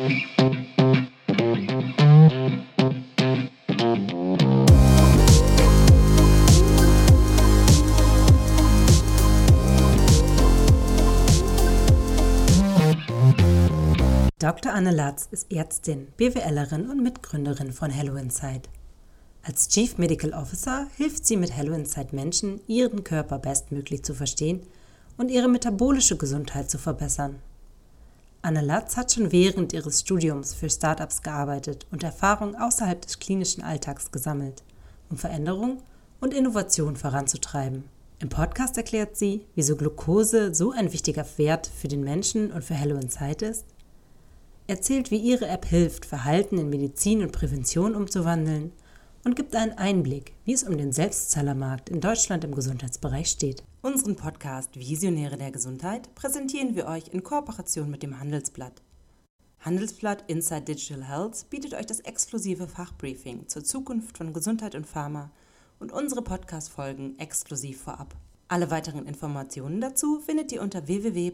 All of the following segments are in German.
Dr. Anne Latz ist Ärztin, BWLerin und Mitgründerin von Hello Inside. Als Chief Medical Officer hilft sie mit Hello Inside Menschen, ihren Körper bestmöglich zu verstehen und ihre metabolische Gesundheit zu verbessern. Anne Latz hat schon während ihres Studiums für Startups gearbeitet und Erfahrung außerhalb des klinischen Alltags gesammelt, um Veränderung und Innovation voranzutreiben. Im Podcast erklärt sie, wieso Glucose so ein wichtiger Wert für den Menschen und für Hello Inside ist, erzählt, wie ihre App hilft, Verhalten in Medizin und Prävention umzuwandeln und gibt einen Einblick, wie es um den Selbstzahlermarkt in Deutschland im Gesundheitsbereich steht. Unseren Podcast Visionäre der Gesundheit präsentieren wir euch in Kooperation mit dem Handelsblatt. Handelsblatt Inside Digital Health bietet euch das exklusive Fachbriefing zur Zukunft von Gesundheit und Pharma und unsere Podcast-Folgen exklusiv vorab. Alle weiteren Informationen dazu findet ihr unter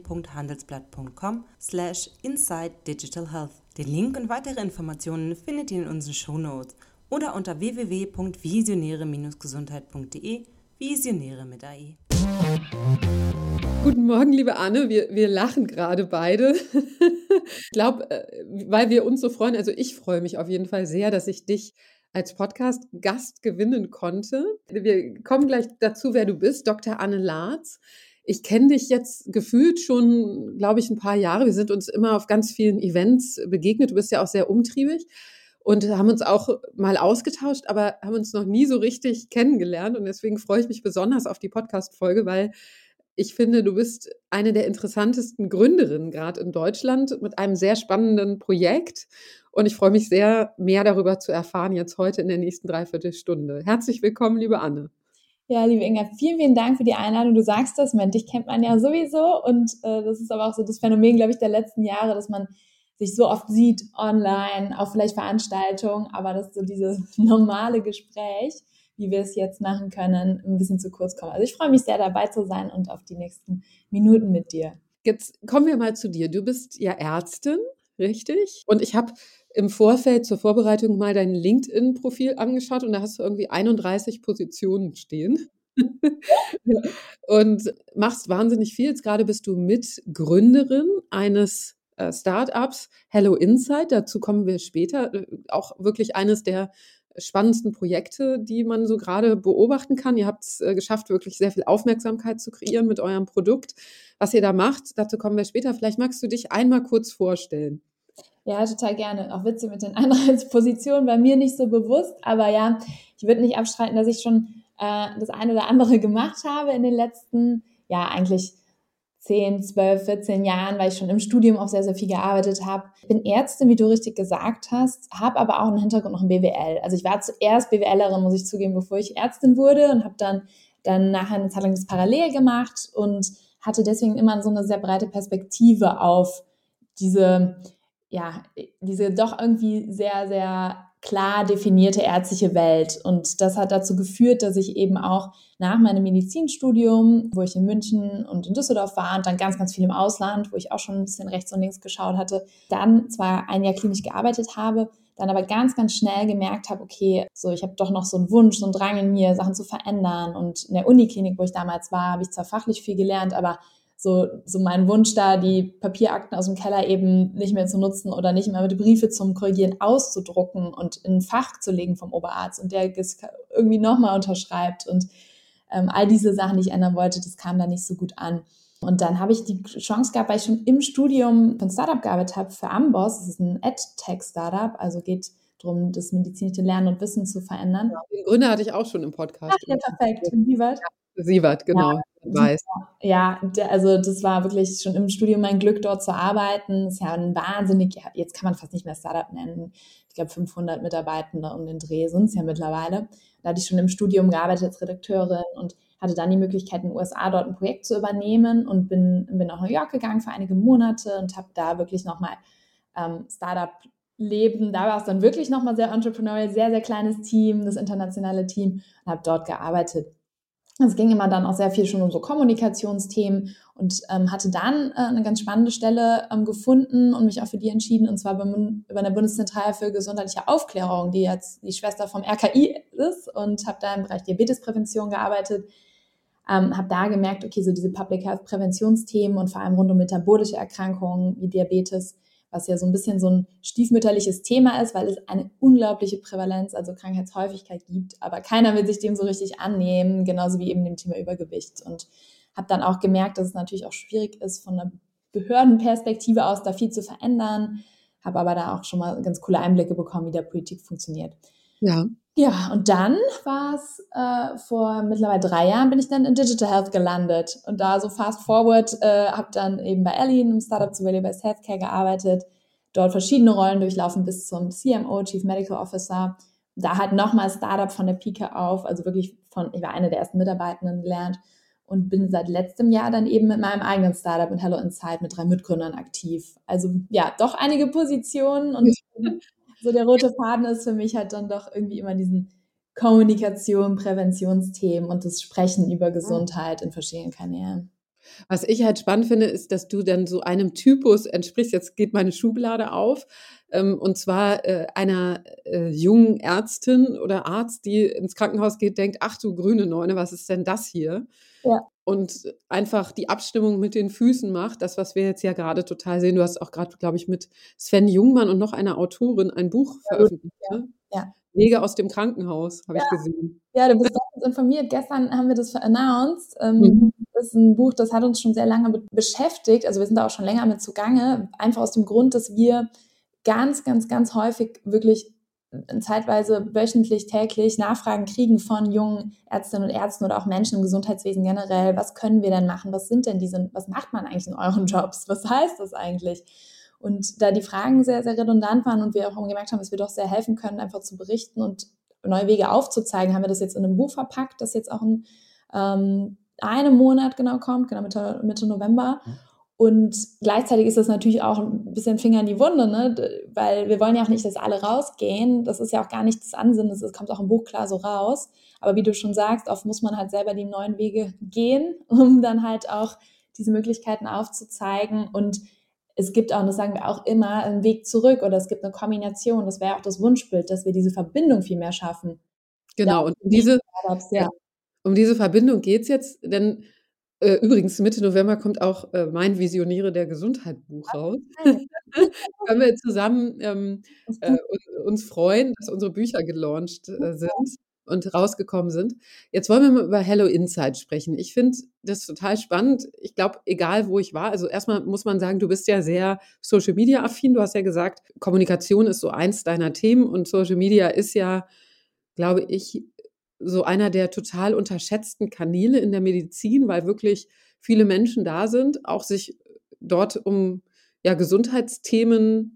www.handelsblatt.com/inside-digital-health. Den Link und weitere Informationen findet ihr in unseren Shownotes oder unter www.visionäre-gesundheit.de, Visionäre mit AI. Guten Morgen, liebe Anne. Wir lachen gerade beide. Ich glaube, weil wir uns so freuen, also ich freue mich auf jeden Fall sehr, dass ich dich als Podcast-Gast gewinnen konnte. Wir kommen gleich dazu, wer du bist, Dr. Anne Latz. Ich kenne dich jetzt gefühlt schon, glaube ich, ein paar Jahre. Wir sind uns immer auf ganz vielen Events begegnet. Du bist ja auch sehr umtriebig und haben uns auch mal ausgetauscht, aber haben uns noch nie so richtig kennengelernt. Und deswegen freue ich mich besonders auf die Podcast-Folge, weil ich finde, du bist eine der interessantesten Gründerinnen gerade in Deutschland mit einem sehr spannenden Projekt. Und ich freue mich sehr, mehr darüber zu erfahren jetzt heute in der nächsten Dreiviertelstunde. Herzlich willkommen, liebe Anne. Ja, liebe Inga, vielen, vielen Dank für die Einladung. Du sagst das, dich kennt man ja sowieso. Und das ist aber auch so das Phänomen, glaube ich, der letzten Jahre, dass man sich so oft sieht online, auf vielleicht Veranstaltungen, aber dass so dieses normale Gespräch, wie wir es jetzt machen können, ein bisschen zu kurz kommen. Also ich freue mich sehr, dabei zu sein und auf die nächsten Minuten mit dir. Jetzt kommen wir mal zu dir. Du bist ja Ärztin, richtig? Und ich habe im Vorfeld zur Vorbereitung mal dein LinkedIn-Profil angeschaut und da hast du irgendwie 31 Positionen stehen. Und machst wahnsinnig viel. Jetzt gerade bist du Mitgründerin eines Startups, Hello Inside. Dazu kommen wir später. Auch wirklich eines der spannendsten Projekte, die man so gerade beobachten kann. Ihr habt es geschafft, wirklich sehr viel Aufmerksamkeit zu kreieren mit eurem Produkt. Was ihr da macht, dazu kommen wir später. Vielleicht magst du dich einmal kurz vorstellen. Ja, total gerne. Auch Witze mit den Anreizpositionen, bei mir nicht so bewusst. Aber ja, ich würde nicht abstreiten, dass ich schon das eine oder andere gemacht habe in den letzten, ja, eigentlich 10, 12, 14 Jahren, weil ich schon im Studium auch sehr, sehr viel gearbeitet habe. Ich bin Ärztin, wie du richtig gesagt hast, habe aber auch einen Hintergrund noch in BWL. Also ich war zuerst BWLerin, muss ich zugeben, bevor ich Ärztin wurde und habe dann nachher eine Zeit lang das parallel gemacht und hatte deswegen immer so eine sehr breite Perspektive auf diese doch irgendwie sehr, sehr klar definierte ärztliche Welt. Und das hat dazu geführt, dass ich eben auch nach meinem Medizinstudium, wo ich in München und in Düsseldorf war und dann ganz, ganz viel im Ausland, wo ich auch schon ein bisschen rechts und links geschaut hatte, dann zwar ein Jahr klinisch gearbeitet habe, dann aber ganz, ganz schnell gemerkt habe, okay, so ich habe doch noch so einen Wunsch, so einen Drang in mir, Sachen zu verändern. Und in der Uniklinik, wo ich damals war, habe ich zwar fachlich viel gelernt, aber so mein Wunsch da, die Papierakten aus dem Keller eben nicht mehr zu nutzen oder nicht mehr mit Briefe zum Korrigieren auszudrucken und in ein Fach zu legen vom Oberarzt und der es irgendwie nochmal unterschreibt und all diese Sachen, die ich ändern wollte, das kam da nicht so gut an. Und dann habe ich die Chance gehabt, weil ich schon im Studium für ein Startup gearbeitet habe, für Amboss, das ist ein EdTech-Startup, also geht darum, das medizinische Lernen und Wissen zu verändern. Ja, den Gründer hatte ich auch schon im Podcast. Ach, ja, perfekt. Sievert? Ja, Sievert, genau. Ja. Weiß. Ja, also das war wirklich schon im Studium mein Glück, dort zu arbeiten. Das ist ja ein wahnsinnig, jetzt kann man fast nicht mehr Startup nennen. Ich glaube 500 Mitarbeitende um den Dreh sind es ja mittlerweile. Da hatte ich schon im Studium gearbeitet als Redakteurin und hatte dann die Möglichkeit, in den USA dort ein Projekt zu übernehmen und bin nach New York gegangen für einige Monate und habe da wirklich nochmal Startup-Leben, da war es dann wirklich nochmal sehr entrepreneurial, sehr, sehr kleines Team, das internationale Team und habe dort gearbeitet. Es ging immer dann auch sehr viel schon um so Kommunikationsthemen und hatte dann eine ganz spannende Stelle gefunden und mich auch für die entschieden, und zwar über der Bundeszentrale für gesundheitliche Aufklärung, die jetzt die Schwester vom RKI ist, und habe da im Bereich Diabetesprävention gearbeitet. Habe da gemerkt, okay, so diese Public Health Präventionsthemen und vor allem rund um metabolische Erkrankungen wie Diabetes, was ja so ein bisschen so ein stiefmütterliches Thema ist, weil es eine unglaubliche Prävalenz, also Krankheitshäufigkeit gibt, aber keiner will sich dem so richtig annehmen, genauso wie eben dem Thema Übergewicht. Und habe dann auch gemerkt, dass es natürlich auch schwierig ist, von einer Behördenperspektive aus da viel zu verändern, habe aber da auch schon mal ganz coole Einblicke bekommen, wie da Politik funktioniert. Ja. Ja, und dann war es vor mittlerweile 3 Jahren bin ich dann in Digital Health gelandet und da so fast forward, habe dann eben bei Ellie, einem Startup zu Value-Based Healthcare, gearbeitet, dort verschiedene Rollen durchlaufen bis zum CMO, Chief Medical Officer, da halt nochmal Startup von der Pike auf, also wirklich ich war eine der ersten Mitarbeitenden gelernt und bin seit letztem Jahr dann eben mit meinem eigenen Startup in Hello Insight mit 3 Mitgründern aktiv. Also ja, doch einige Positionen und so der rote Faden ist für mich halt dann doch irgendwie immer diesen Kommunikation, Präventionsthemen und das Sprechen über Gesundheit in verschiedenen Kanälen. Was ich halt spannend finde, ist, dass du dann so einem Typus entsprichst. Jetzt geht meine Schublade auf. Und zwar einer jungen Ärztin oder Arzt, die ins Krankenhaus geht, denkt, ach du grüne Neune, was ist denn das hier? Ja. Und einfach die Abstimmung mit den Füßen macht, das, was wir jetzt ja gerade total sehen. Du hast auch gerade, glaube ich, mit Sven Jungmann und noch einer Autorin ein Buch veröffentlicht. Ja. Ja. Wege aus dem Krankenhaus, habe ich gesehen. Ja, du bist bestens informiert. Gestern haben wir das announced. Das ist ein Buch, das hat uns schon sehr lange beschäftigt. Also wir sind da auch schon länger mit zugange. Einfach aus dem Grund, dass wir ganz, ganz, ganz häufig wirklich zeitweise wöchentlich, täglich Nachfragen kriegen von jungen Ärztinnen und Ärzten oder auch Menschen im Gesundheitswesen generell. Was können wir denn machen? Was macht man eigentlich in euren Jobs? Was heißt das eigentlich? Und da die Fragen sehr, sehr redundant waren und wir auch gemerkt haben, dass wir doch sehr helfen können, einfach zu berichten und neue Wege aufzuzeigen, haben wir das jetzt in einem Buch verpackt, das jetzt auch in einem Monat genau kommt, genau Mitte November. Und gleichzeitig ist das natürlich auch ein bisschen Finger in die Wunde, ne? Weil wir wollen ja auch nicht, dass alle rausgehen. Das ist ja auch gar nicht das Ansinnen, das kommt auch im Buch klar so raus. Aber wie du schon sagst, oft muss man halt selber die neuen Wege gehen, um dann halt auch diese Möglichkeiten aufzuzeigen. Und es gibt auch, und das sagen wir auch immer, einen Weg zurück oder es gibt eine Kombination. Das wäre auch das Wunschbild, dass wir diese Verbindung viel mehr schaffen. Genau, und um diese Verbindung geht es jetzt, denn übrigens Mitte November kommt auch mein Visionäre der Gesundheit Buch raus. Können wir zusammen uns freuen, dass unsere Bücher gelauncht sind und rausgekommen sind. Jetzt wollen wir mal über Hello Insight sprechen. Ich finde das total spannend. Ich glaube, egal wo ich war, also erstmal muss man sagen, du bist ja sehr Social Media affin. Du hast ja gesagt, Kommunikation ist so eins deiner Themen und Social Media ist ja, glaube ich, so einer der total unterschätzten Kanäle in der Medizin, weil wirklich viele Menschen da sind, auch sich dort um Gesundheitsthemen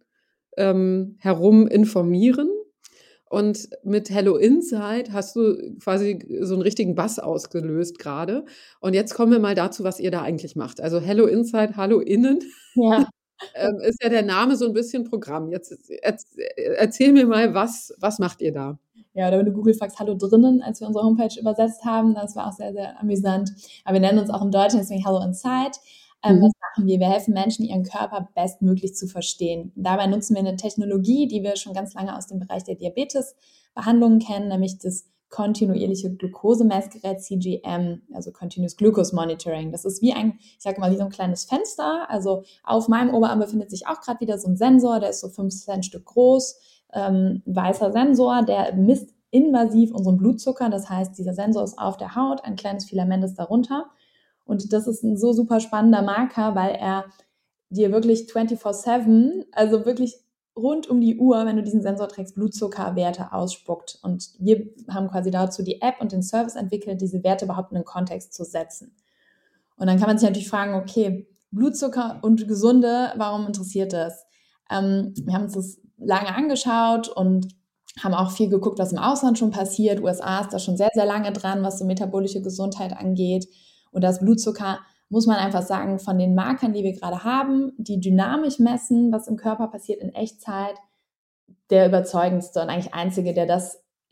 herum informieren. Und mit Hello Insight hast du quasi so einen richtigen Buzz ausgelöst gerade. Und jetzt kommen wir mal dazu, was ihr da eigentlich macht. Also Hello Insight, Hallo Innen. Ja. Ist ja der Name so ein bisschen Programm. Jetzt erzähl mir mal, was macht ihr da? Ja, oder wenn du Google fragst, Hallo drinnen, als wir unsere Homepage übersetzt haben, das war auch sehr, sehr amüsant. Aber wir nennen uns auch im Deutschen deswegen Hello Insight. Was machen wir? Wir helfen Menschen, ihren Körper bestmöglich zu verstehen. Dabei nutzen wir eine Technologie, die wir schon ganz lange aus dem Bereich der Diabetesbehandlungen kennen, nämlich das kontinuierliche Glukosemessgerät CGM, also Continuous Glucose Monitoring. Das ist wie ich sage mal, wie so ein kleines Fenster. Also auf meinem Oberarm befindet sich auch gerade wieder so ein Sensor, der ist so 5 Cent groß. Weißer Sensor, der misst invasiv unseren Blutzucker. Das heißt, dieser Sensor ist auf der Haut, ein kleines Filament ist darunter. Und das ist ein so super spannender Marker, weil er dir wirklich 24/7, also wirklich rund um die Uhr, wenn du diesen Sensor trägst, Blutzuckerwerte ausspuckt. Und wir haben quasi dazu die App und den Service entwickelt, diese Werte überhaupt in den Kontext zu setzen. Und dann kann man sich natürlich fragen, okay, Blutzucker und Gesunde, warum interessiert das? Wir haben uns das lange angeschaut und haben auch viel geguckt, was im Ausland schon passiert. USA ist da schon sehr, sehr lange dran, was so metabolische Gesundheit angeht. Und das Blutzucker, muss man einfach sagen, von den Markern, die wir gerade haben, die dynamisch messen, was im Körper passiert in Echtzeit, der überzeugendste und eigentlich einzige, der das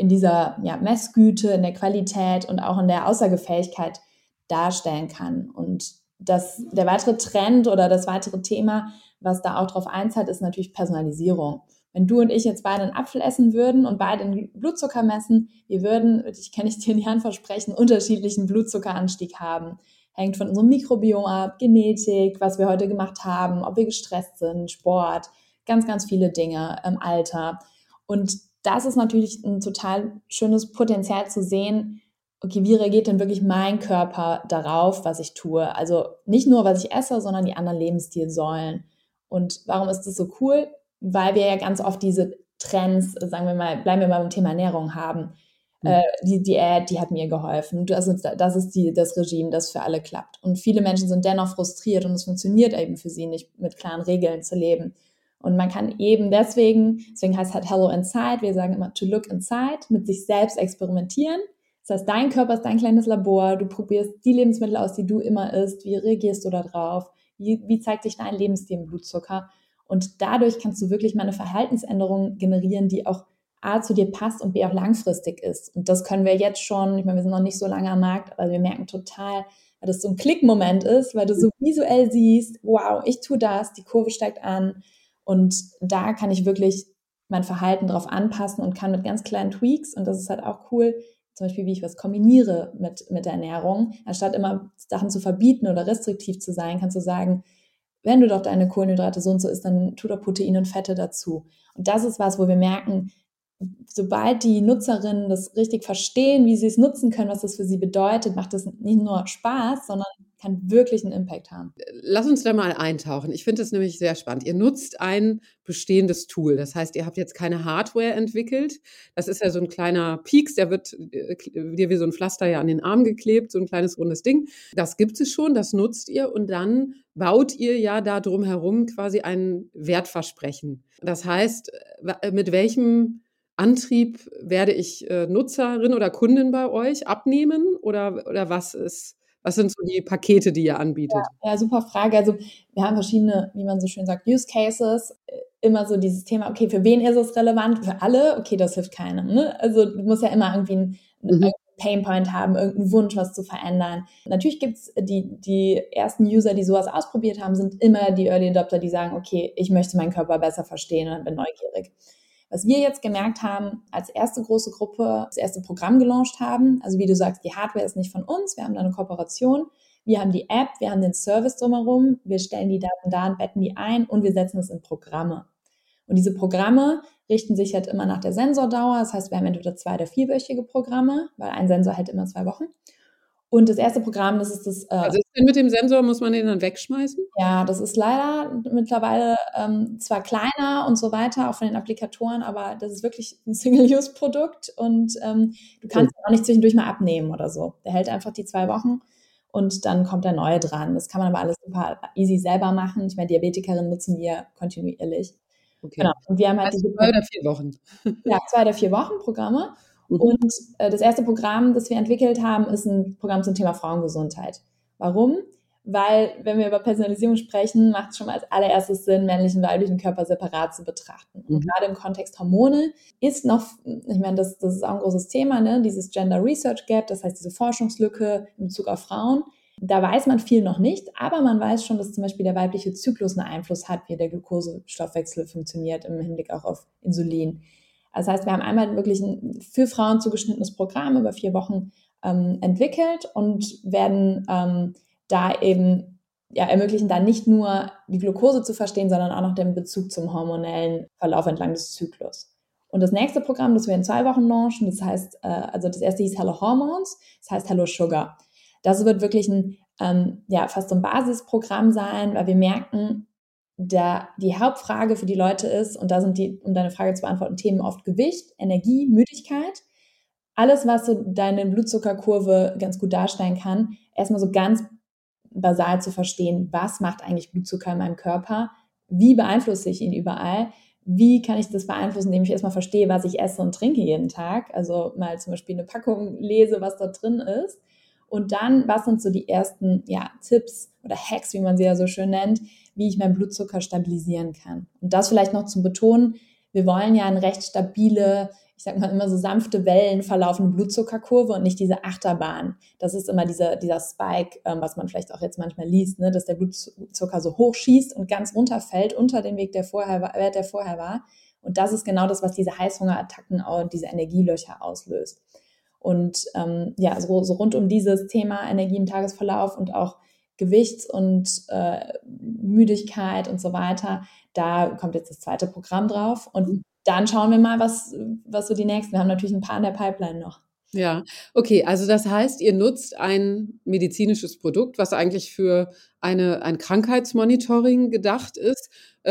in dieser Messgüte, in der Qualität und auch in der Aussagefähigkeit darstellen kann. Und der weitere Trend oder das weitere Thema, was da auch drauf einzahlt, ist natürlich Personalisierung. Wenn du und ich jetzt beide einen Apfel essen würden und beide den Blutzucker messen, wir würden, kann ich dir in die Hand versprechen, unterschiedlichen Blutzuckeranstieg haben. Hängt von unserem Mikrobiom ab, Genetik, was wir heute gemacht haben, ob wir gestresst sind, Sport, ganz, ganz viele Dinge, Alter. Und das ist natürlich ein total schönes Potenzial zu sehen, okay, wie reagiert denn wirklich mein Körper darauf, was ich tue? Also nicht nur, was ich esse, sondern die anderen Lebensstilsäulen. Und warum ist das so cool? Weil wir ja ganz oft diese Trends, sagen wir mal, bleiben wir mal beim Thema Ernährung haben. Die Diät, die hat mir geholfen. Das ist das Regime, das für alle klappt. Und viele Menschen sind dennoch frustriert und es funktioniert eben für sie nicht, mit klaren Regeln zu leben. Und man kann eben deswegen heißt es halt Hello Inside, wir sagen immer to look inside, mit sich selbst experimentieren. Das heißt, dein Körper ist dein kleines Labor, du probierst die Lebensmittel aus, die du immer isst, wie reagierst du da drauf, wie zeigt sich dein Lebensstil im Blutzucker und dadurch kannst du wirklich mal eine Verhaltensänderung generieren, die auch A, zu dir passt und B, auch langfristig ist. Und das können wir jetzt schon, ich meine, wir sind noch nicht so lange am Markt, aber wir merken total, weil das so ein Klickmoment ist, weil du so visuell siehst, wow, ich tue das, die Kurve steigt an und da kann ich wirklich mein Verhalten drauf anpassen und kann mit ganz kleinen Tweaks, und das ist halt auch cool, zum Beispiel, wie ich was kombiniere mit der Ernährung. Anstatt immer Sachen zu verbieten oder restriktiv zu sein, kannst du sagen, wenn du doch deine Kohlenhydrate so und so isst, dann tu doch Proteine und Fette dazu. Und das ist was, wo wir merken, sobald die Nutzerinnen das richtig verstehen, wie sie es nutzen können, was das für sie bedeutet, macht das nicht nur Spaß, sondern kann wirklich einen Impact haben. Lass uns da mal eintauchen. Ich finde es nämlich sehr spannend. Ihr nutzt ein bestehendes Tool. Das heißt, ihr habt jetzt keine Hardware entwickelt. Das ist ja so ein kleiner Pieks, der wird dir wie so ein Pflaster ja an den Arm geklebt, so ein kleines rundes Ding. Das gibt es schon, das nutzt ihr und dann baut ihr ja da drumherum quasi ein Wertversprechen. Das heißt, mit welchem Antrieb werde ich Nutzerin oder Kundin bei euch abnehmen oder was sind so die Pakete, die ihr anbietet? Ja, super Frage. Also wir haben verschiedene, wie man so schön sagt, Use Cases. Immer so dieses Thema, okay, für wen ist es relevant? Für alle? Okay, das hilft keinem. Ne? Also du musst ja immer irgendwie einen Painpoint haben, irgendeinen Wunsch, was zu verändern. Natürlich gibt's die ersten User, die sowas ausprobiert haben, sind immer die Early Adopter, die sagen, okay, ich möchte meinen Körper besser verstehen und bin neugierig. Was wir jetzt gemerkt haben, als erste große Gruppe, das erste Programm gelauncht haben, also wie du sagst, die Hardware ist nicht von uns, wir haben da eine Kooperation, wir haben die App, wir haben den Service drumherum, wir stellen die Daten da und betten die ein und wir setzen es in Programme. Und diese Programme richten sich halt immer nach der Sensordauer, das heißt, wir haben entweder 2- oder 4-wöchige Programme, weil ein Sensor hält immer 2 Wochen. Und das erste Programm, das ist das... Also ist denn mit dem Sensor, muss man den dann wegschmeißen? Ja, das ist leider mittlerweile zwar kleiner und so weiter, auch von den Applikatoren, aber das ist wirklich ein Single-Use-Produkt und du kannst ihn auch nicht zwischendurch mal abnehmen oder so. Der hält einfach die 2 Wochen und dann kommt der neue dran. Das kann man aber alles super easy selber machen. Ich meine, Diabetikerinnen nutzen die ja kontinuierlich. Okay. Genau. Und wir haben halt also 2 oder 4 Wochen. Ja, 2 oder 4 Wochen Programme. Und das erste Programm, das wir entwickelt haben, ist ein Programm zum Thema Frauengesundheit. Warum? Weil, wenn wir über Personalisierung sprechen, macht es schon mal als allererstes Sinn, männlichen und weiblichen Körper separat zu betrachten. Und gerade im Kontext Hormone ist noch, ich meine, das ist auch ein großes Thema, ne? Dieses Gender Research Gap, das heißt diese Forschungslücke in Bezug auf Frauen. Da weiß man viel noch nicht, aber man weiß schon, dass zum Beispiel der weibliche Zyklus einen Einfluss hat, wie der Glukosestoffwechsel funktioniert im Hinblick auch auf Insulin. Das heißt, wir haben einmal wirklich ein für Frauen zugeschnittenes Programm über 4 Wochen entwickelt und werden da eben ermöglichen, da nicht nur die Glukose zu verstehen, sondern auch noch den Bezug zum hormonellen Verlauf entlang des Zyklus. Und das nächste Programm, das wir in 2 Wochen launchen, das heißt, also das erste hieß Hello Hormones, das heißt Hello Sugar. Das wird wirklich ein fast so ein Basisprogramm sein, weil wir merken, die Hauptfrage für die Leute ist, und da sind um deine Frage zu beantworten, Themen oft Gewicht, Energie, Müdigkeit. Alles, was so deine Blutzuckerkurve ganz gut darstellen kann, erstmal so ganz basal zu verstehen, was macht eigentlich Blutzucker in meinem Körper, wie beeinflusse ich ihn überall, wie kann ich das beeinflussen, indem ich erstmal verstehe, was ich esse und trinke jeden Tag, also mal zum Beispiel eine Packung lese, was da drin ist. Und dann, was sind so die ersten Tipps oder Hacks, wie man sie ja so schön nennt, wie ich meinen Blutzucker stabilisieren kann. Und das vielleicht noch zum Betonen, wir wollen ja eine recht stabile, ich sag mal, immer so sanfte Wellen verlaufende Blutzuckerkurve und nicht diese Achterbahn. Das ist immer dieser Spike, was man vielleicht auch jetzt manchmal liest, ne, dass der Blutzucker so hoch schießt und ganz runterfällt unter den Wert, der vorher war. Und das ist genau das, was diese Heißhungerattacken und diese Energielöcher auslöst. Und so rund um dieses Thema Energie im Tagesverlauf und auch Gewichts- und Müdigkeit und so weiter, da kommt jetzt das zweite Programm drauf. Und dann schauen wir mal, was so die nächsten. Wir haben natürlich ein paar in der Pipeline noch. Ja, okay, also das heißt, ihr nutzt ein medizinisches Produkt, was eigentlich für ein Krankheitsmonitoring gedacht ist,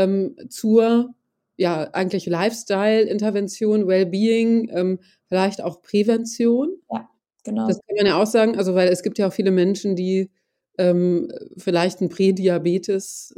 zur eigentlich Lifestyle-Intervention, Wellbeing, vielleicht auch Prävention. Ja, genau. Das kann man ja auch sagen, also weil es gibt ja auch viele Menschen, die vielleicht 'n Prädiabetes,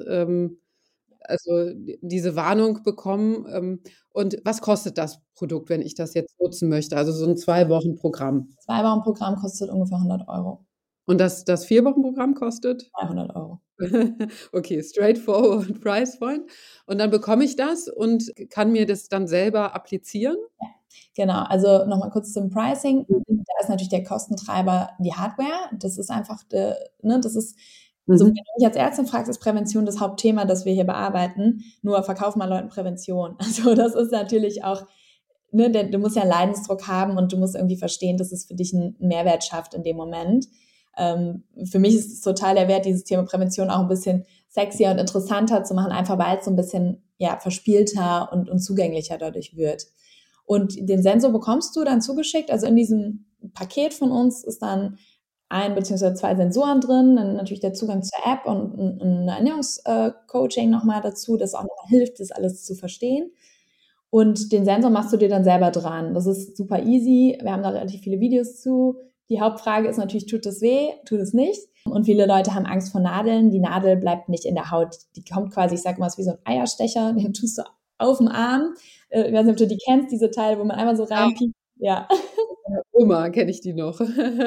also diese Warnung bekommen. Und was kostet das Produkt, wenn ich das jetzt nutzen möchte? Also so 'n 2-Wochen-Programm. 2-Wochen-Programm kostet ungefähr 100 €. Und das 4-Wochen-Programm kostet? 200 €. Okay, straightforward price point. Und dann bekomme ich das und kann mir das dann selber applizieren? Ja, genau. Also noch mal kurz zum Pricing. Da ist natürlich der Kostentreiber die Hardware. Das ist einfach, das ist so, wenn du mich als Ärztin fragst, ist Prävention das Hauptthema, das wir hier bearbeiten. Nur verkauf mal Leuten Prävention. Also das ist natürlich auch, ne, du musst ja Leidensdruck haben und du musst irgendwie verstehen, dass es für dich einen Mehrwert schafft in dem Moment. Für mich ist es total der Wert, dieses Thema Prävention auch ein bisschen sexier und interessanter zu machen, einfach weil es so ein bisschen verspielter und zugänglicher dadurch wird. Und den Sensor bekommst du dann zugeschickt. Also in diesem Paket von uns ist dann 1 bzw. 2 Sensoren drin, dann natürlich der Zugang zur App und ein Ernährungscoaching nochmal dazu, das auch nochmal hilft, das alles zu verstehen. Und den Sensor machst du dir dann selber dran. Das ist super easy. Wir haben da relativ viele Videos zu. Die Hauptfrage ist natürlich, tut es weh, tut es nicht? Und viele Leute haben Angst vor Nadeln. Die Nadel bleibt nicht in der Haut. Die kommt quasi, ich sag mal, wie so ein Eierstecher, den tust du auf dem Arm. Ich weiß nicht, ob du die kennst, diese Teile, wo man einmal so reinpiekt. Ja. Oma kenne ich die noch.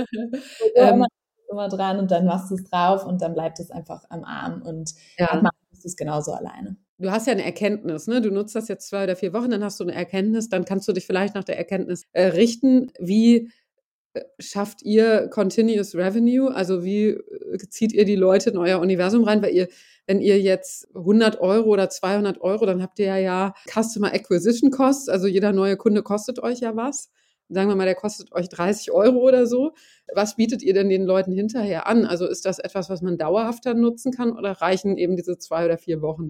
Immer dran und dann machst du es drauf und dann bleibt es einfach am Arm und manchmal machst du es genauso alleine. Du hast ja eine Erkenntnis, ne? Du nutzt das jetzt 2 oder 4 Wochen, dann hast du eine Erkenntnis, dann kannst du dich vielleicht nach der Erkenntnis richten. Wie schafft ihr Continuous Revenue? Also wie zieht ihr die Leute in euer Universum rein? Weil wenn ihr jetzt 100 € oder 200 €, dann habt ihr ja Customer Acquisition Costs, also jeder neue Kunde kostet euch ja was. Sagen wir mal, der kostet euch 30 € oder so. Was bietet ihr denn den Leuten hinterher an? Also ist das etwas, was man dauerhafter nutzen kann oder reichen eben diese 2 oder 4 Wochen?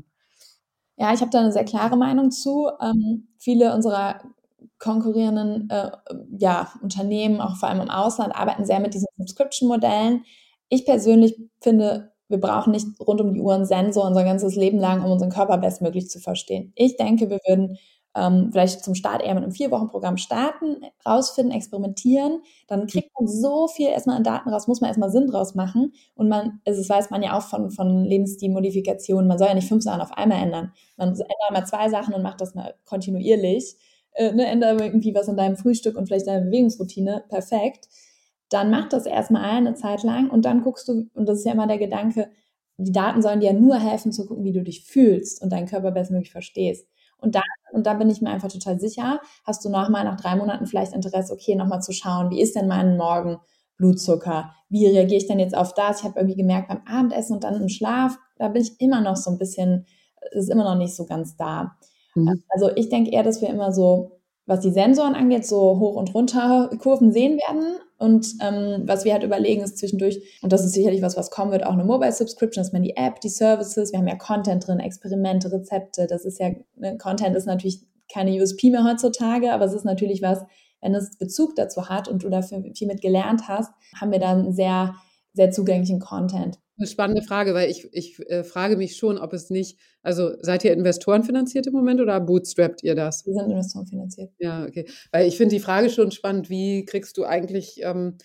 Ja, ich habe da eine sehr klare Meinung zu. Viele unserer konkurrierenden Unternehmen, auch vor allem im Ausland, arbeiten sehr mit diesen Subscription-Modellen. Ich persönlich finde, wir brauchen nicht rund um die Uhr einen Sensor unser ganzes Leben lang, um unseren Körper bestmöglich zu verstehen. Ich denke, wir würden vielleicht zum Start eher mit einem 4-Wochen-Programm starten, rausfinden, experimentieren. Dann kriegt man so viel erstmal an Daten raus, muss man erstmal Sinn draus machen. Und das weiß man ja auch von Lebensstilmodifikationen, man soll ja nicht 5 Sachen auf einmal ändern. Man ändert mal 2 Sachen und macht das mal kontinuierlich. Ändere irgendwie was in deinem Frühstück und vielleicht deine Bewegungsroutine, perfekt. Dann mach das erstmal eine Zeit lang und dann guckst du, und das ist ja immer der Gedanke, die Daten sollen dir ja nur helfen zu gucken, wie du dich fühlst und deinen Körper bestmöglich verstehst. Und da bin ich mir einfach total sicher, hast du nach 3 Monaten vielleicht Interesse, okay, nochmal zu schauen, wie ist denn mein Morgenblutzucker? Wie reagiere ich denn jetzt auf das? Ich habe irgendwie gemerkt, beim Abendessen und dann im Schlaf, da bin ich immer noch so ein bisschen, ist immer noch nicht so ganz da. Also ich denke eher, dass wir immer so, was die Sensoren angeht, so hoch und runter Kurven sehen werden. Und was wir halt überlegen, ist zwischendurch, und das ist sicherlich was kommen wird, auch eine Mobile Subscription, dass man die App, die Services, wir haben ja Content drin, Experimente, Rezepte, das ist ja, Content ist natürlich keine USP mehr heutzutage, aber es ist natürlich was, wenn es Bezug dazu hat und du dafür viel mit gelernt hast, haben wir dann sehr, sehr zugänglichen Content. Eine spannende Frage, weil ich frage mich schon, ob es nicht, also seid ihr investorenfinanziert im Moment oder bootstrappt ihr das? Wir sind investorenfinanziert. Ja, okay. Weil ich finde die Frage schon spannend, wie kriegst du eigentlich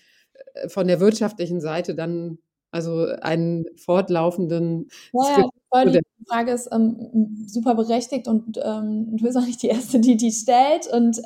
von der wirtschaftlichen Seite dann also einen fortlaufenden Ja, voll, die Frage ist super berechtigt und du bist auch nicht die Erste, die stellt. Und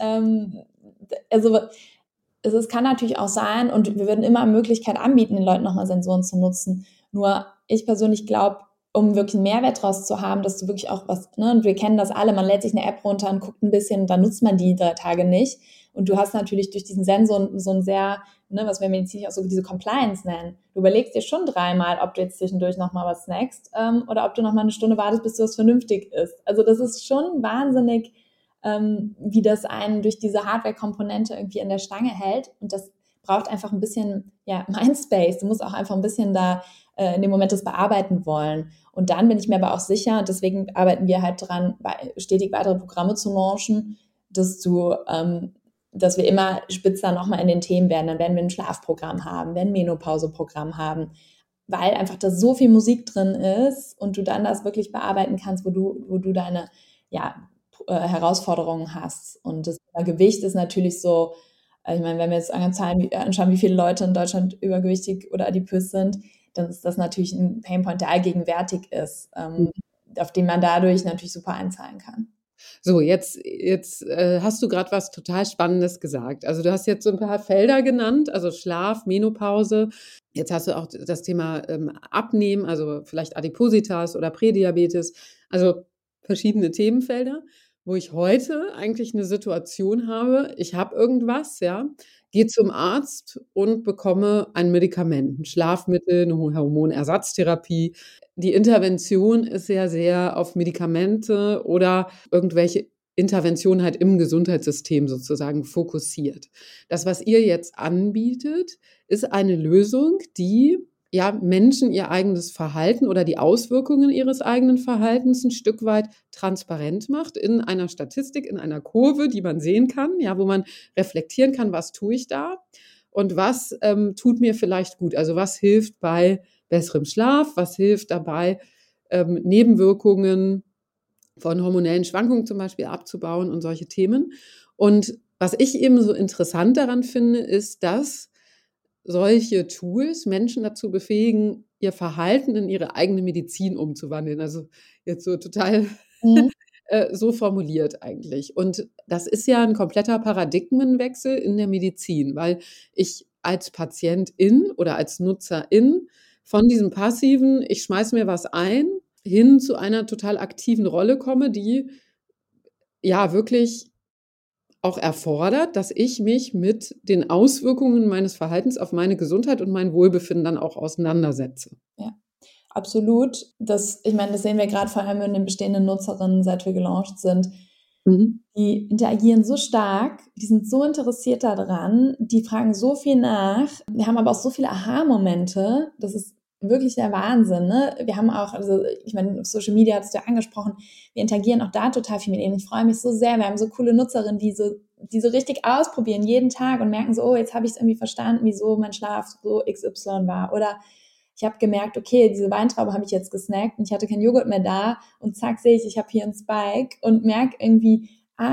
also es kann natürlich auch sein, und wir würden immer eine Möglichkeit anbieten, den Leuten nochmal Sensoren zu nutzen. Nur ich persönlich glaube, um wirklich einen Mehrwert draus zu haben, dass du wirklich auch was, ne, und wir kennen das alle, man lädt sich eine App runter und guckt ein bisschen, dann nutzt man die 3 Tage nicht. Und du hast natürlich durch diesen Sensor so ein sehr, ne, was wir medizinisch auch so diese Compliance nennen. Du überlegst dir schon 3-mal, ob du jetzt zwischendurch nochmal was snackst oder ob du nochmal eine Stunde wartest, bis du was vernünftig isst. Also das ist schon wahnsinnig, wie das einen durch diese Hardware-Komponente irgendwie in der Stange hält. Und das braucht einfach ein bisschen, ja, Mindspace. Du musst auch einfach ein bisschen da in dem Moment das bearbeiten wollen. Und dann bin ich mir aber auch sicher, und deswegen arbeiten wir halt dran, stetig weitere Programme zu launchen, dass wir immer spitzer nochmal in den Themen werden. Dann werden wir ein Schlafprogramm haben, werden ein Menopauseprogramm haben, weil einfach da so viel Musik drin ist und du dann das wirklich bearbeiten kannst, wo du deine, ja, Herausforderungen hast. Und das Thema Gewicht ist natürlich so, ich meine, wenn wir jetzt anschauen, wie viele Leute in Deutschland übergewichtig oder adipös sind, dann ist das natürlich ein Painpoint, der allgegenwärtig ist, auf den man dadurch natürlich super einzahlen kann. So, jetzt hast du gerade was total Spannendes gesagt. Also du hast jetzt so ein paar Felder genannt, also Schlaf, Menopause. Jetzt hast du auch das Thema Abnehmen, also vielleicht Adipositas oder Prädiabetes, also verschiedene Themenfelder, wo ich heute eigentlich eine Situation habe, ich habe irgendwas, ja, gehe zum Arzt und bekomme ein Medikament, ein Schlafmittel, eine Hormonersatztherapie. Die Intervention ist ja sehr auf Medikamente oder irgendwelche Interventionen halt im Gesundheitssystem sozusagen fokussiert. Das, was ihr jetzt anbietet, ist eine Lösung, die ja Menschen ihr eigenes Verhalten oder die Auswirkungen ihres eigenen Verhaltens ein Stück weit transparent macht in einer Statistik, in einer Kurve, die man sehen kann, ja, wo man reflektieren kann, was tue ich da und was tut mir vielleicht gut. Also was hilft bei besserem Schlaf, was hilft dabei, Nebenwirkungen von hormonellen Schwankungen zum Beispiel abzubauen und solche Themen. Und was ich eben so interessant daran finde, ist, dass solche Tools Menschen dazu befähigen, ihr Verhalten in ihre eigene Medizin umzuwandeln. Also jetzt so total so formuliert eigentlich. Und das ist ja ein kompletter Paradigmenwechsel in der Medizin, weil ich als Patientin oder als Nutzerin von diesem passiven, ich schmeiß mir was ein, hin zu einer total aktiven Rolle komme, die ja wirklich auch erfordert, dass ich mich mit den Auswirkungen meines Verhaltens auf meine Gesundheit und mein Wohlbefinden dann auch auseinandersetze. Ja, absolut. Ich meine, das sehen wir gerade vor allem in den bestehenden Nutzerinnen, seit wir gelauncht sind. Die interagieren so stark, die sind so interessiert daran, die fragen so viel nach. Wir haben aber auch so viele Aha-Momente, das ist wirklich der Wahnsinn, ne? Wir haben auch, also ich meine, Social Media hast du ja angesprochen, wir interagieren auch da total viel mit ihnen. Ich freue mich so sehr, wir haben so coole Nutzerinnen, die so richtig ausprobieren jeden Tag und merken so, oh, jetzt habe ich es irgendwie verstanden, wieso mein Schlaf so XY war. Oder ich habe gemerkt, okay, diese Weintraube habe ich jetzt gesnackt und ich hatte keinen Joghurt mehr da und zack, sehe ich habe hier einen Spike und merke irgendwie,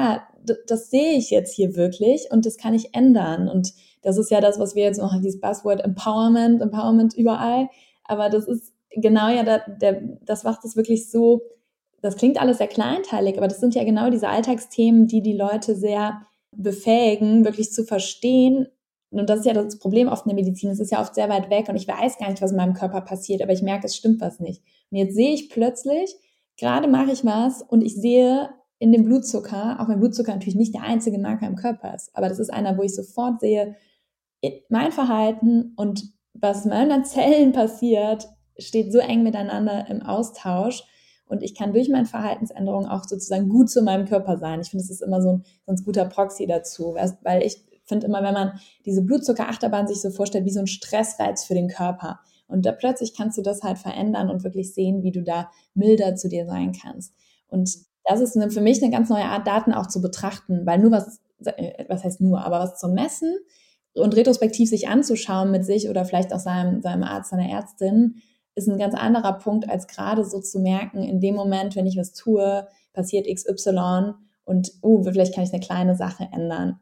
das sehe ich jetzt hier wirklich und das kann ich ändern. Und das ist ja das, was wir jetzt noch, dieses Buzzword Empowerment überall, aber das ist genau ja, das macht es wirklich so, das klingt alles sehr kleinteilig, aber das sind ja genau diese Alltagsthemen, die Leute sehr befähigen, wirklich zu verstehen. Und das ist ja das Problem oft in der Medizin, es ist ja oft sehr weit weg und ich weiß gar nicht, was in meinem Körper passiert, aber ich merke, es stimmt was nicht. Und jetzt sehe ich plötzlich, gerade mache ich was und ich sehe in dem Blutzucker, auch wenn Blutzucker natürlich nicht der einzige Marker im Körper ist, aber das ist einer, wo ich sofort sehe, mein Verhalten und was in meinen Zellen passiert, steht so eng miteinander im Austausch und ich kann durch meine Verhaltensänderung auch sozusagen gut zu meinem Körper sein. Ich finde, das ist immer so ein ganz guter Proxy dazu, weil ich finde immer, wenn man diese Blutzuckerachterbahn sich so vorstellt, wie so ein Stressreiz für den Körper. Und da plötzlich kannst du das halt verändern und wirklich sehen, wie du da milder zu dir sein kannst. Und das ist für mich eine ganz neue Art, Daten auch zu betrachten, weil nur was heißt nur, aber was zu messen und retrospektiv sich anzuschauen mit sich oder vielleicht auch seinem Arzt, seiner Ärztin, ist ein ganz anderer Punkt, als gerade so zu merken, in dem Moment, wenn ich was tue, passiert XY und vielleicht kann ich eine kleine Sache ändern.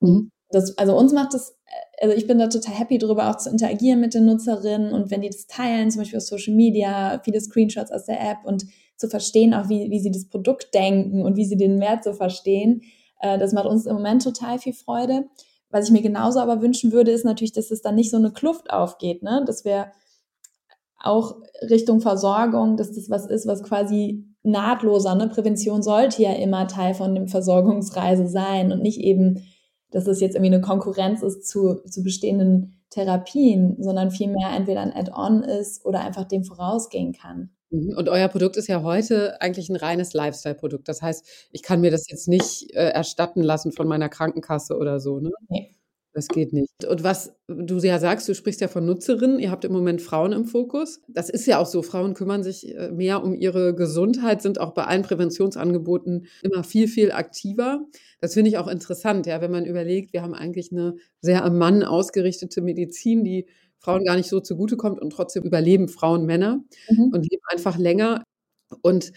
Also uns macht das, also ich bin da total happy drüber, auch zu interagieren mit den Nutzerinnen und wenn die das teilen, zum Beispiel auf Social Media, viele Screenshots aus der App und zu verstehen auch, wie sie das Produkt denken und wie sie den Wert so verstehen, das macht uns im Moment total viel Freude. Was ich mir genauso aber wünschen würde, ist natürlich, dass es dann nicht so eine Kluft aufgeht, ne? Dass wir auch Richtung Versorgung, dass das was ist, was quasi nahtloser, ne? Prävention sollte ja immer Teil von dem Versorgungsreise sein und nicht eben, dass es jetzt irgendwie eine Konkurrenz ist zu bestehenden Therapien, sondern vielmehr entweder ein Add-on ist oder einfach dem vorausgehen kann. Und euer Produkt ist ja heute eigentlich ein reines Lifestyle-Produkt. Das heißt, ich kann mir das jetzt nicht erstatten lassen von meiner Krankenkasse oder so, ne? Nee. Das geht nicht. Und was du ja sagst, du sprichst ja von Nutzerinnen, ihr habt im Moment Frauen im Fokus. Das ist ja auch so, Frauen kümmern sich mehr um ihre Gesundheit, sind auch bei allen Präventionsangeboten immer viel, viel aktiver. Das finde ich auch interessant, ja, wenn man überlegt, wir haben eigentlich eine sehr am Mann ausgerichtete Medizin, die Frauen gar nicht so zugutekommt und trotzdem überleben Frauen Männer und leben einfach länger. Und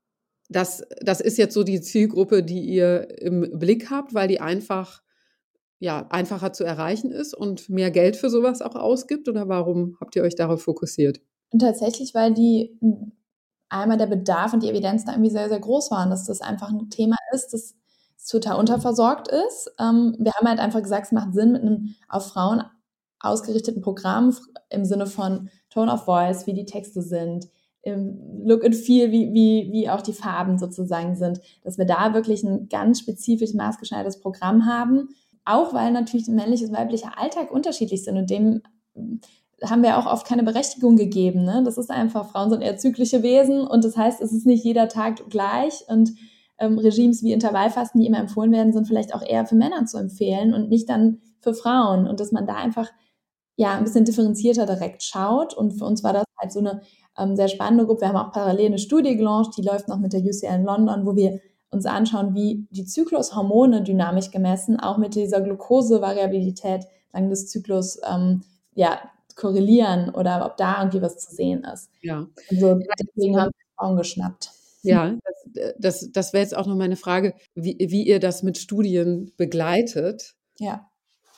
das ist jetzt so die Zielgruppe, die ihr im Blick habt, weil die einfach einfacher zu erreichen ist und mehr Geld für sowas auch ausgibt, oder warum habt ihr euch darauf fokussiert? Und tatsächlich, weil einmal der Bedarf und die Evidenz da irgendwie sehr, sehr groß waren, dass das einfach ein Thema ist, das total unterversorgt ist. Wir haben halt einfach gesagt, es macht Sinn mit einem auf Frauen ausgerichteten Programm im Sinne von Tone of Voice, wie die Texte sind, Look and Feel, wie auch die Farben sozusagen sind, dass wir da wirklich ein ganz spezifisch maßgeschneidertes Programm haben, auch weil natürlich männliches und weiblicher Alltag unterschiedlich sind und dem haben wir auch oft keine Berechtigung gegeben. Ne? Das ist einfach, Frauen sind eher zyklische Wesen und das heißt, es ist nicht jeder Tag gleich und Regimes wie Intervallfasten, die immer empfohlen werden, sind vielleicht auch eher für Männer zu empfehlen und nicht dann für Frauen und dass man da einfach ein bisschen differenzierter direkt schaut und für uns war das halt so eine sehr spannende Gruppe. Wir haben auch parallel eine Studie gelauncht, die läuft noch mit der UCL in London, wo wir uns anschauen, wie die Zyklushormone dynamisch gemessen auch mit dieser Glukosevariabilität lang des Zyklus korrelieren oder ob da irgendwie was zu sehen ist. Ja. Also deswegen haben wir Frauen geschnappt. Ja, das wäre jetzt auch noch meine Frage, wie ihr das mit Studien begleitet. Ja.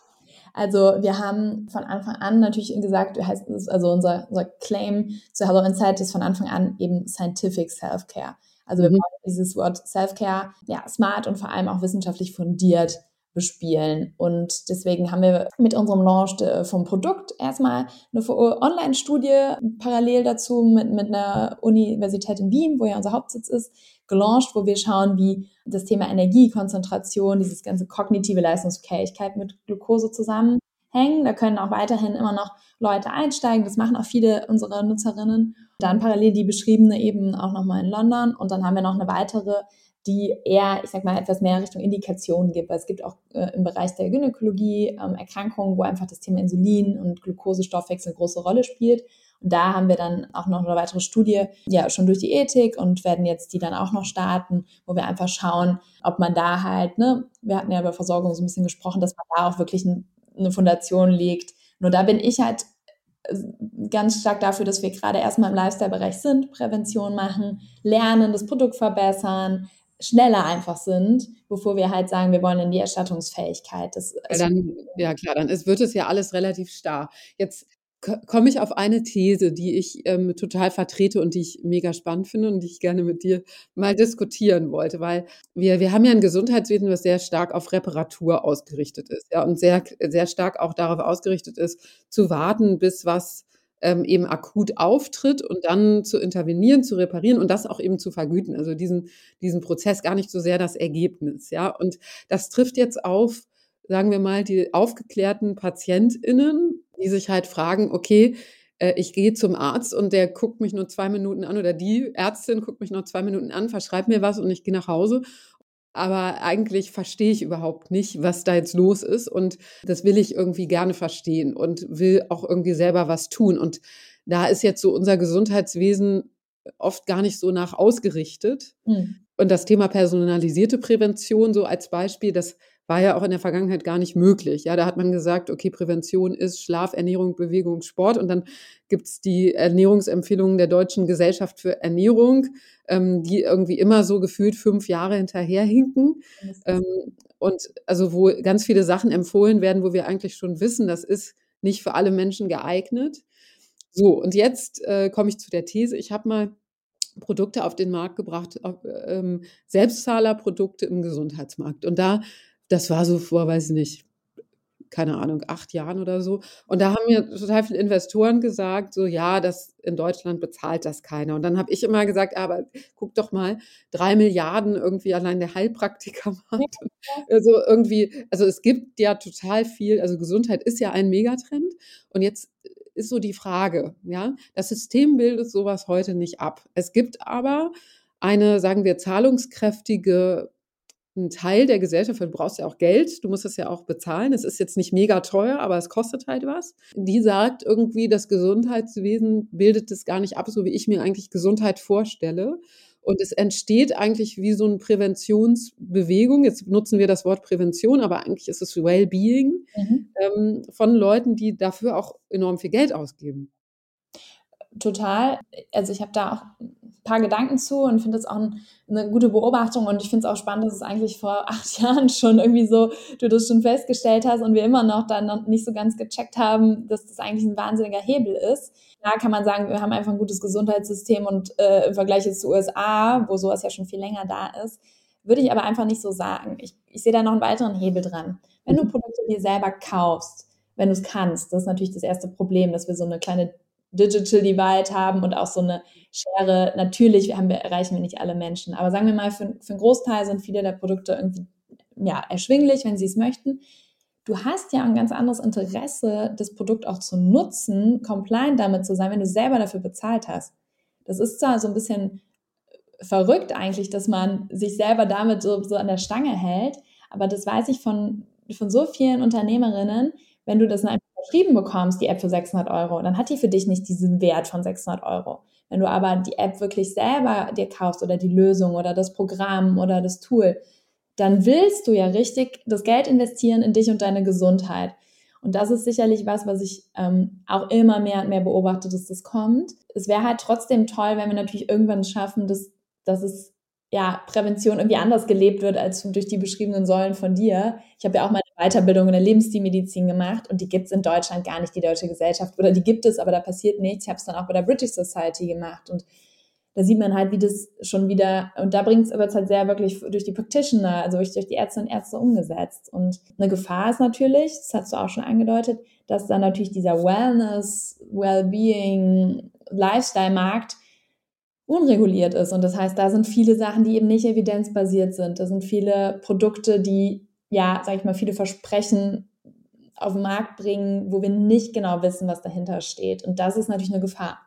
Also wir haben von Anfang an natürlich gesagt, also unser Claim zu Hello Inside ist von Anfang an eben Scientific Self-Care. Also wir wollen dieses Wort Self-Care smart und vor allem auch wissenschaftlich fundiert bespielen. Und deswegen haben wir mit unserem Launch vom Produkt erstmal eine Online-Studie parallel dazu mit einer Universität in Wien, wo ja unser Hauptsitz ist, gelauncht, wo wir schauen, wie das Thema Energiekonzentration, dieses ganze kognitive Leistungsfähigkeit mit Glucose zusammenhängen. Da können auch weiterhin immer noch Leute einsteigen. Das machen auch viele unserer Nutzerinnen. Dann parallel die beschriebene eben auch nochmal in London. Und dann haben wir noch eine weitere, die eher, ich sag mal, etwas mehr Richtung Indikationen gibt. Weil es gibt auch im Bereich der Gynäkologie Erkrankungen, wo einfach das Thema Insulin und Glukosestoffwechsel eine große Rolle spielt. Und da haben wir dann auch noch eine weitere Studie, schon durch die Ethik und werden jetzt die dann auch noch starten, wo wir einfach schauen, ob man da halt, wir hatten ja über Versorgung so ein bisschen gesprochen, dass man da auch wirklich eine Fundation legt. Nur da bin ich halt ganz stark dafür, dass wir gerade erstmal im Lifestyle-Bereich sind, Prävention machen, lernen, das Produkt verbessern, schneller einfach sind, bevor wir halt sagen, wir wollen in die Erstattungsfähigkeit. Dann wird es ja alles relativ starr. Jetzt komme ich auf eine These, die ich total vertrete und die ich mega spannend finde und die ich gerne mit dir mal diskutieren wollte, weil wir haben ja ein Gesundheitswesen, was sehr stark auf Reparatur ausgerichtet ist, ja, und sehr, sehr stark auch darauf ausgerichtet ist, zu warten, bis was eben akut auftritt und dann zu intervenieren, zu reparieren und das auch eben zu vergüten. Also diesen Prozess, gar nicht so sehr das Ergebnis, ja. Und das trifft jetzt auf, sagen wir mal, die aufgeklärten PatientInnen, die sich halt fragen, okay, ich gehe zum Arzt und der guckt mich nur 2 Minuten an oder die Ärztin guckt mich nur 2 Minuten an, verschreibt mir was und ich gehe nach Hause. Aber eigentlich verstehe ich überhaupt nicht, was da jetzt los ist und das will ich irgendwie gerne verstehen und will auch irgendwie selber was tun. Und da ist jetzt so unser Gesundheitswesen oft gar nicht so nach ausgerichtet. Und das Thema personalisierte Prävention so als Beispiel, das war ja auch in der Vergangenheit gar nicht möglich. Ja, da hat man gesagt, okay, Prävention ist Schlaf, Ernährung, Bewegung, Sport. Und dann gibt's die Ernährungsempfehlungen der Deutschen Gesellschaft für Ernährung, die irgendwie immer so gefühlt 5 Jahre hinterherhinken. Und also wo ganz viele Sachen empfohlen werden, wo wir eigentlich schon wissen, das ist nicht für alle Menschen geeignet. So, und jetzt komme ich zu der These, ich habe mal Produkte auf den Markt gebracht, Selbstzahlerprodukte im Gesundheitsmarkt. Und das war so vor, weiß ich nicht, keine Ahnung, 8 Jahren oder so. Und da haben mir total viele Investoren gesagt, so: „Ja, das in Deutschland bezahlt das keiner.“ Und dann habe ich immer gesagt: „Aber guck doch mal, 3 Milliarden irgendwie allein der Heilpraktikermarkt.“ Und also, irgendwie also, es gibt ja total viel also, Gesundheit ist ja ein Megatrend. Und jetzt ist so die Frage, ja, das System bildet so was heute nicht ab. Es gibt aber eine, sagen wir, zahlungskräftige 'n Teil der Gesellschaft, weil du brauchst ja auch Geld, du musst das ja auch bezahlen. Es ist jetzt nicht mega teuer, aber es kostet halt was. Die sagt irgendwie, das Gesundheitswesen bildet das gar nicht ab, so wie ich mir eigentlich Gesundheit vorstelle. Und es entsteht eigentlich wie so 'ne Präventionsbewegung. Jetzt nutzen wir das Wort Prävention, aber eigentlich ist es Wellbeing, Mhm. von Leuten, die dafür auch enorm viel Geld ausgeben. Total. Also, ich habe da auch ein paar Gedanken zu und finde das auch 'ne gute Beobachtung und ich finde es auch spannend, dass es eigentlich vor 8 Jahren schon irgendwie so du das schon festgestellt hast und wir immer noch dann noch nicht so ganz gecheckt haben, dass das eigentlich 'n wahnsinniger Hebel ist. Klar kann man sagen, wir haben einfach 'n gutes Gesundheitssystem und, im Vergleich jetzt zu USA, wo so was ja schon viel länger da ist, würde ich aber einfach nicht so sagen. Ich sehe da noch 'n weiteren Hebel dran. Wenn du Mhm. Produkte dir selber kaufst, wenn du's kannst, das ist natürlich das erste Problem, dass wir so 'ne kleine Digital Divide haben und auch so eine Schere. Natürlich erreichen wir nicht alle Menschen, aber sagen wir mal, für 'n Großteil sind viele der Produkte irgendwie, ja, erschwinglich, wenn sie es möchten. Du hast ja ein ganz anderes Interesse, das Produkt auch zu nutzen, compliant damit zu sein, wenn du selber dafür bezahlt hast. Das ist zwar so ein bisschen verrückt eigentlich, dass man sich selber damit so an der Stange hält, aber das weiß ich von so vielen Unternehmerinnen, wenn du das einfach verschrieben bekommst, die App für 600 €, dann hat die für dich nicht diesen Wert von 600 €. Wenn du aber die App wirklich selber dir kaufst oder die Lösung oder das Programm oder das Tool, dann willst du ja richtig das Geld investieren in dich und deine Gesundheit. Und das ist sicherlich was ich auch immer mehr und mehr beobachte, dass das kommt. Es wäre halt trotzdem toll, wenn wir natürlich irgendwann schaffen, dass es ja Prävention irgendwie anders gelebt wird als durch die beschriebenen Säulen von dir. Ich habe ja auch meine Weiterbildung in der Lebensstilmedizin gemacht und die gibt es in Deutschland gar nicht, die Deutsche Gesellschaft. Oder die gibt es, aber da passiert nichts. Ich habe es dann auch bei der British Society gemacht und da sieht man halt, wie das schon wieder, und da bringt es aber jetzt halt sehr wirklich durch die Practitioner, also wirklich durch die Ärztinnen und Ärzte umgesetzt. Und eine Gefahr ist natürlich, das hast du auch schon angedeutet, dass dann natürlich dieser Wellness, Wellbeing, Lifestyle-Markt unreguliert ist. Und das heißt, da sind viele Sachen, die eben nicht evidenzbasiert sind. Da sind viele Produkte, die, ja, sag ich mal, viele Versprechen auf den Markt bringen, wo wir nicht genau wissen, was dahinter steht. Und das ist natürlich eine Gefahr.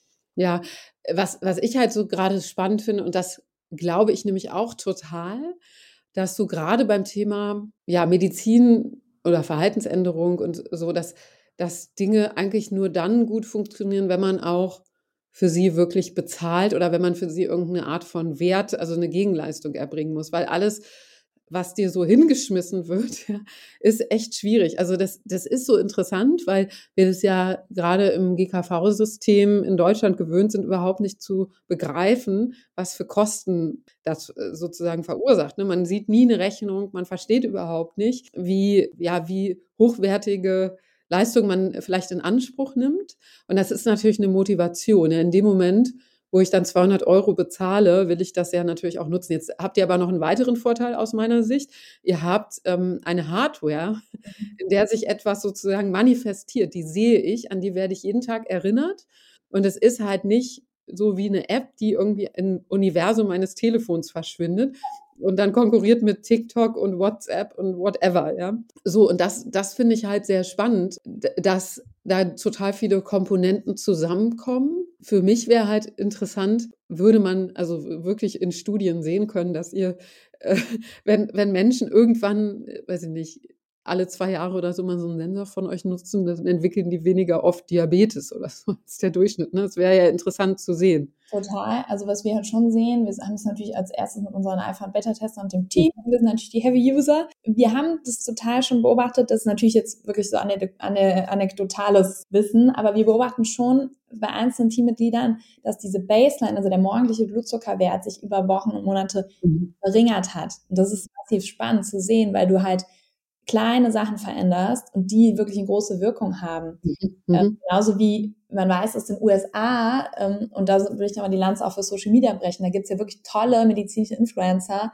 Ja, was ich halt so gerade spannend finde und das glaube ich nämlich auch total, dass du gerade beim Thema, ja, Medizin oder Verhaltensänderung und so, dass Dinge eigentlich nur dann gut funktionieren, wenn man auch für sie wirklich bezahlt oder wenn man für sie irgendeine Art von Wert, also eine Gegenleistung erbringen muss, weil alles, was dir so hingeschmissen wird, ja, ist echt schwierig. Also, das ist so interessant, weil wir das ja gerade im GKV-System in Deutschland gewöhnt sind, überhaupt nicht zu begreifen, was für Kosten das, sozusagen verursacht, ne? Man sieht nie 'ne Rechnung, man versteht überhaupt nicht, wie hochwertige Leistung man vielleicht in Anspruch nimmt. Und das ist natürlich 'ne Motivation, ja. In dem Moment, wo ich dann 200 € bezahle, will ich das ja natürlich auch nutzen. Jetzt habt ihr aber noch 'n weiteren Vorteil aus meiner Sicht. Ihr habt, eine Hardware, in der sich etwas sozusagen manifestiert. Die sehe ich, an die werde ich jeden Tag erinnert. Und es ist halt nicht so wie 'ne App, die irgendwie im Universum meines Telefons verschwindet und dann konkurriert mit TikTok und WhatsApp und whatever, ja? So, und das finde ich halt sehr spannend, dass da total viele Komponenten zusammenkommen. Für mich wäre halt interessant, würde man also wirklich in Studien sehen können, dass ihr, äh, wenn Menschen irgendwann, weiß ich nicht, alle 2 Jahre oder so mal so 'n Sensor von euch nutzen, dann entwickeln die weniger oft Diabetes oder so als der Durchschnitt, ne? Das wäre ja interessant zu sehen. Total. Also was wir halt schon sehen, wir haben es natürlich als erstes mit unseren Alpha-und-Beta-Testern und dem Mhm. Team, wir sind natürlich die Heavy-User. Wir haben das total schon beobachtet, das ist natürlich jetzt wirklich so anekdotales Wissen, aber wir beobachten schon bei einzelnen Teammitgliedern, dass diese Baseline, also der morgendliche Blutzuckerwert, sich über Wochen und Monate Mhm. verringert hat. Und das ist massiv spannend zu sehen, weil du halt kleine Sachen veränderst und die wirklich eine große Wirkung haben. Mhm. Mhm. Genauso wie man weiß aus den USA, und da würde ich nochmal die Lanze auch für Social Media brechen, da gibt's ja wirklich tolle medizinische Influencer,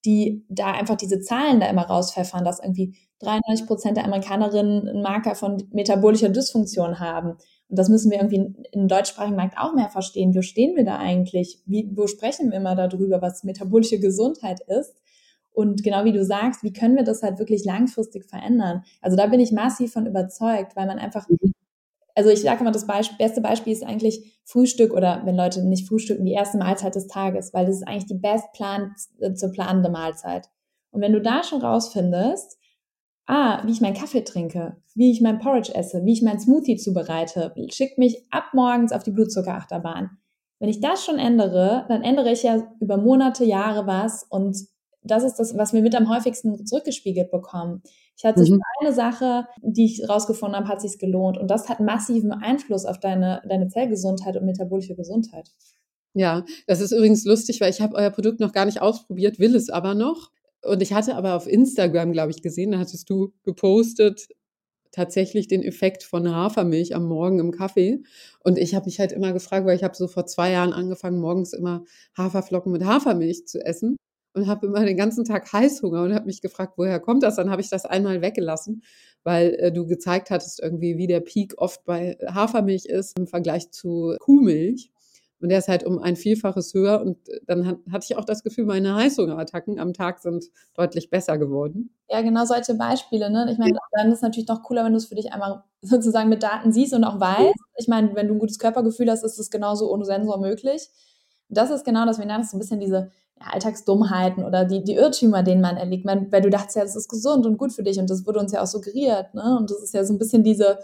die da einfach diese Zahlen da immer rauspfeffern, dass irgendwie 93% der Amerikanerinnen einen Marker von metabolischer Dysfunktion haben. Und das müssen wir irgendwie im deutschsprachigen Markt auch mehr verstehen. Wo stehen wir da eigentlich? Wo sprechen wir immer darüber, was metabolische Gesundheit ist? Und genau wie du sagst, wie können wir das halt wirklich langfristig verändern? Also da bin ich massiv von überzeugt, weil man einfach, also ich sage immer, das beste Beispiel ist eigentlich Frühstück oder wenn Leute nicht frühstücken, die erste Mahlzeit des Tages, weil das ist eigentlich die zu planende Mahlzeit. Und wenn du da schon rausfindest, wie ich meinen Kaffee trinke, wie ich mein Porridge esse, wie ich meinen Smoothie zubereite, schickt mich ab morgens auf die Blutzuckerachterbahn. Wenn ich das schon ändere, dann ändere ich ja über Monate, Jahre was und das ist das, was wir mit am häufigsten zurückgespiegelt bekommen. Ich hatte sich für eine Sache, die ich rausgefunden habe, hat sich's gelohnt und das hat massiven Einfluss auf deine Zellgesundheit und metabolische Gesundheit. Ja, das ist übrigens lustig, weil ich habe euer Produkt noch gar nicht ausprobiert, will es aber noch. Und ich hatte aber auf Instagram, glaube ich, gesehen, da hattest du gepostet, tatsächlich den Effekt von Hafermilch am Morgen im Kaffee. Und ich habe mich halt immer gefragt, weil ich habe so vor 2 Jahren angefangen, morgens immer Haferflocken mit Hafermilch zu essen und habe immer den ganzen Tag Heißhunger und habe mich gefragt, woher kommt das? Dann habe ich das einmal weggelassen, weil du gezeigt hattest irgendwie, wie der Peak oft bei Hafermilch ist im Vergleich zu Kuhmilch. Und der ist halt um ein Vielfaches höher. Und dann hatte ich auch das Gefühl, meine Heißhungerattacken am Tag sind deutlich besser geworden. Ja, genau solche Beispiele, ne? Ich meine, dann ist es natürlich noch cooler, wenn du es für dich einmal sozusagen mit Daten siehst und auch weißt. Ich meine, wenn du ein gutes Körpergefühl hast, ist es genauso ohne Sensor möglich. Das ist genau das, wir nennen es so ein bisschen diese Alltagsdummheiten oder die Irrtümer, denen man erliegt. Weil du dachtest ja, das ist gesund und gut für dich und das wurde uns ja auch suggeriert, ne? Und das ist ja so ein bisschen diese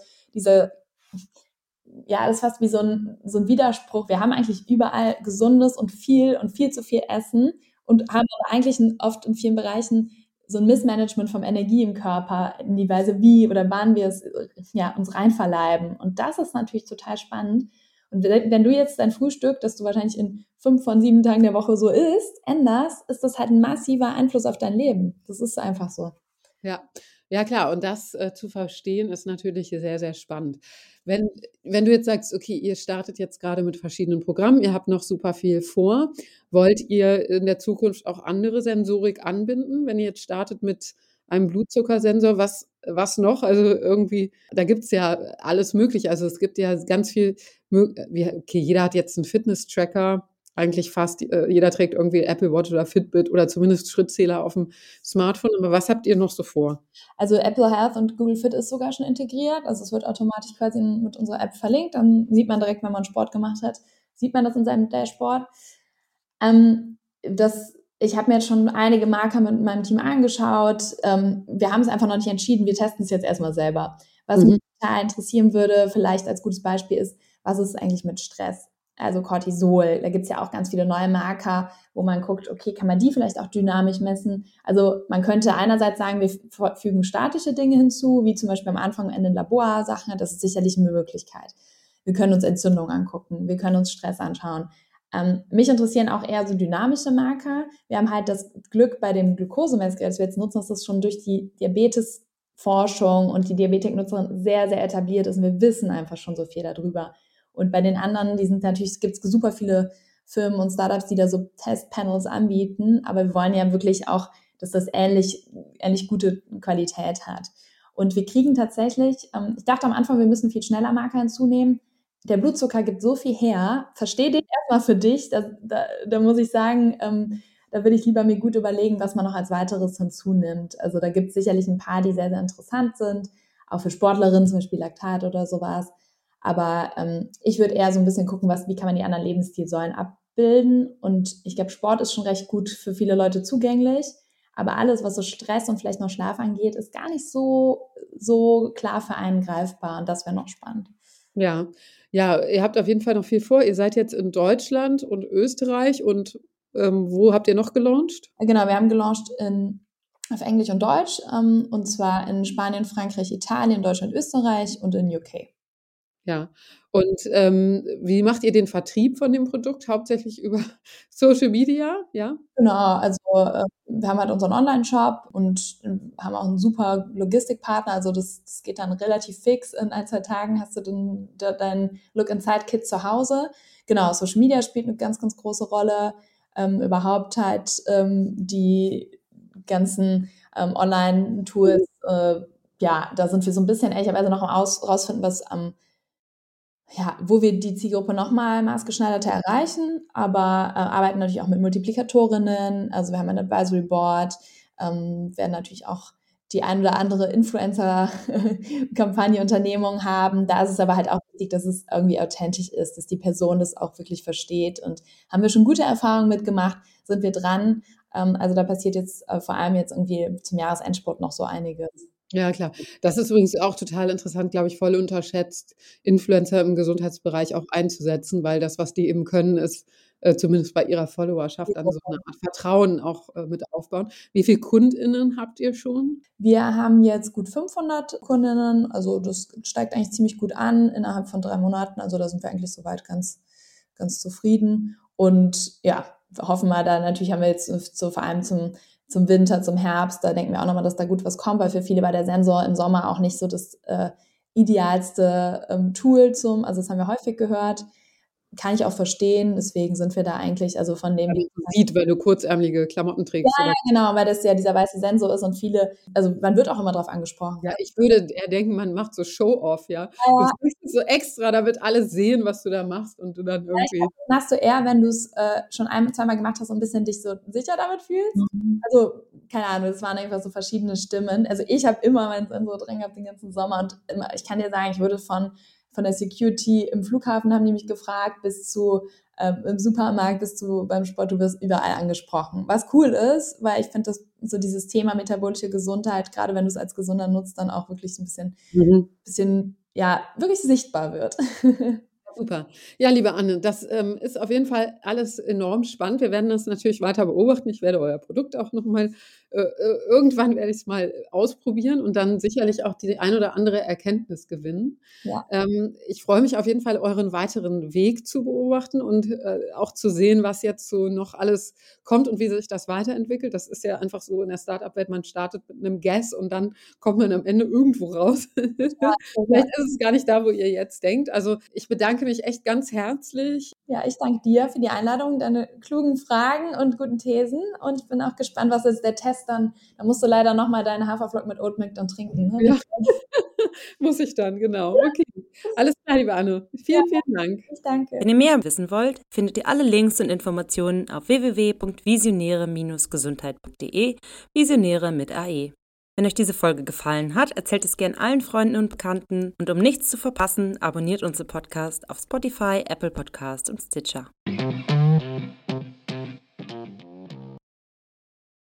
ja, das ist fast wie so ein Widerspruch. Wir haben eigentlich überall gesundes und viel zu viel Essen und haben aber eigentlich oft in vielen Bereichen so ein Missmanagement vom Energie im Körper, in die Weise wie oder wann wir es uns reinverleiben. Und das ist natürlich total spannend. Und wenn du jetzt dein Frühstück, das du wahrscheinlich in 5 von 7 Tagen der Woche so isst, änderst, ist das halt ein massiver Einfluss auf dein Leben. Das ist einfach so. Ja, ja klar. Und das zu verstehen ist natürlich sehr, sehr spannend. Wenn du jetzt sagst, okay, ihr startet jetzt gerade mit verschiedenen Programmen, ihr habt noch super viel vor. Wollt ihr in der Zukunft auch andere Sensorik anbinden, wenn ihr jetzt startet mit einem Blutzuckersensor? Was noch? Also irgendwie, da gibt's ja alles Mögliche. Also es gibt ja ganz viel, okay, jeder hat jetzt einen Fitness-Tracker. Eigentlich fast jeder trägt irgendwie Apple Watch oder Fitbit oder zumindest Schrittzähler auf dem Smartphone. Aber was habt ihr noch so vor? Also Apple Health und Google Fit ist sogar schon integriert. Also es wird automatisch quasi mit unserer App verlinkt. Dann sieht man direkt, wenn man Sport gemacht hat, sieht man das in seinem Dashboard. Ich habe mir jetzt schon einige Marker mit meinem Team angeschaut. Wir haben es einfach noch nicht entschieden. Wir testen es jetzt erstmal selber. Was mich total interessieren würde, vielleicht als gutes Beispiel ist, was ist eigentlich mit Stress? Also Cortisol, da gibt es ja auch ganz viele neue Marker, wo man guckt, okay, kann man die vielleicht auch dynamisch messen? Also man könnte einerseits sagen, wir fügen statische Dinge hinzu, wie zum Beispiel am Anfang und Ende Laborsachen, das ist sicherlich eine Möglichkeit. Wir können uns Entzündungen angucken, wir können uns Stress anschauen. Mich interessieren auch eher so dynamische Marker. Wir haben halt das Glück bei dem Glukosemessgerät, das wir jetzt nutzen, dass das schon durch die Diabetesforschung und die Diabetiknutzerin sehr, sehr etabliert ist und wir wissen einfach schon so viel darüber. Und bei den anderen, gibt's super viele Firmen und Startups, die da so Testpanels anbieten, aber wir wollen ja wirklich auch, dass das ähnlich gute Qualität hat. Und wir kriegen tatsächlich, ich dachte am Anfang, wir müssen viel schneller Marker hinzunehmen. Der Blutzucker gibt so viel her. Versteh den erstmal für dich. Da muss ich sagen, da würde ich lieber mir gut überlegen, was man noch als weiteres hinzunimmt. Also da gibt es sicherlich ein paar, die sehr, sehr interessant sind. Auch für Sportlerinnen, zum Beispiel Laktat oder sowas. Aber ich würde eher so ein bisschen gucken, wie kann man die anderen Lebensstilsäulen abbilden. Und ich glaube, Sport ist schon recht gut für viele Leute zugänglich. Aber alles, was so Stress und vielleicht noch Schlaf angeht, ist gar nicht so klar für einen greifbar. Und das wäre noch spannend. Ja, ja, ihr habt auf jeden Fall noch viel vor. Ihr seid jetzt in Deutschland und Österreich und wo habt ihr noch gelauncht? Genau, wir haben gelauncht auf Englisch und Deutsch, und zwar in Spanien, Frankreich, Italien, Deutschland, Österreich und in UK. Ja, und wie macht ihr den Vertrieb von dem Produkt? Hauptsächlich über Social Media, ja? Genau, also wir haben halt unseren Online-Shop und haben auch einen super Logistikpartner, also das geht dann relativ fix. In 1, 2 Tagen hast du dein Look-Inside-Kit zu Hause. Genau, Social Media spielt eine ganz, ganz große Rolle. überhaupt halt die ganzen Online-Tools, da sind wir so ein bisschen ehrlicherweise noch am rausfinden, was wo wir die Zielgruppe nochmal maßgeschneiderter erreichen, aber arbeiten natürlich auch mit Multiplikatorinnen. Also wir haben ein Advisory Board, werden natürlich auch die ein oder andere Influencer-Kampagne, Unternehmung haben. Da ist es aber halt auch wichtig, dass es irgendwie authentisch ist, dass die Person das auch wirklich versteht. Und haben wir schon gute Erfahrungen mitgemacht, sind wir dran. Also da passiert jetzt vor allem jetzt irgendwie zum Jahresendspurt noch so einiges. Ja, klar. Das ist übrigens auch total interessant, glaube ich, voll unterschätzt, Influencer im Gesundheitsbereich auch einzusetzen, weil das, was die eben können, ist zumindest bei ihrer Followerschaft dann so eine Art Vertrauen auch mit aufbauen. Wie viele KundInnen habt ihr schon? Wir haben jetzt gut 500 Kundinnen, also das steigt eigentlich ziemlich gut an innerhalb von 3 Monaten. Also da sind wir eigentlich soweit ganz, ganz zufrieden. Und ja, hoffen wir da, natürlich haben wir jetzt so vor allem zum Winter, zum Herbst, da denken wir auch nochmal, dass da gut was kommt, weil für viele war der Sensor im Sommer auch nicht so das idealste Tool also das haben wir häufig gehört. Kann ich auch verstehen, deswegen sind wir da eigentlich, also von dem... Man sieht, wenn du kurzärmelige Klamotten trägst. Ja, genau, weil das ja dieser weiße Sensor ist und viele, also man wird auch immer drauf angesprochen. Ja, ich würde eher denken, man macht so Show-off, ja. Du trägst es so extra, damit alle sehen, was du da machst und du dann irgendwie... Das machst du eher, wenn du es schon 1-2 Mal gemacht hast und ein bisschen dich so sicher damit fühlst. Also, keine Ahnung, das waren einfach so verschiedene Stimmen. Also ich habe immer meinen Sensor drin gehabt den ganzen Sommer und ich kann dir sagen, ich wurde von der Security im Flughafen, haben die mich gefragt, bis zu im Supermarkt, bis zu beim Sport, du wirst überall angesprochen. Was cool ist, weil ich finde, dass so dieses Thema metabolische Gesundheit, gerade wenn du es als gesunder nutzt, dann auch wirklich so ein bisschen wirklich sichtbar wird. Super. Ja, liebe Anne, das ist auf jeden Fall alles enorm spannend. Wir werden das natürlich weiter beobachten. Ich werde euer Produkt auch nochmal, irgendwann werde ich es mal ausprobieren und dann sicherlich auch die ein oder andere Erkenntnis gewinnen. Ja. Ich freue mich auf jeden Fall, euren weiteren Weg zu beobachten und auch zu sehen, was jetzt so noch alles kommt und wie sich das weiterentwickelt. Das ist ja einfach so in der Startup-Welt, man startet mit einem Guess und dann kommt man am Ende irgendwo raus. Ja, vielleicht ist es gar nicht da, wo ihr jetzt denkt. Also ich bedanke mich echt ganz herzlich. Ja, ich danke dir für die Einladung, deine klugen Fragen und guten Thesen. Und ich bin auch gespannt, was jetzt der Test dann, da musst du leider nochmal deine Haferflocken mit Oatmilk dann trinken. Ne? Ja, muss ich dann, genau. Okay, alles klar, liebe Anne. Vielen Dank. Ich danke. Wenn ihr mehr wissen wollt, findet ihr alle Links und Informationen auf www.visionäre-gesundheit.de, Visionäre mit AE. Wenn euch diese Folge gefallen hat, erzählt es gern allen Freunden und Bekannten und um nichts zu verpassen, abonniert unseren Podcast auf Spotify, Apple Podcast und Stitcher.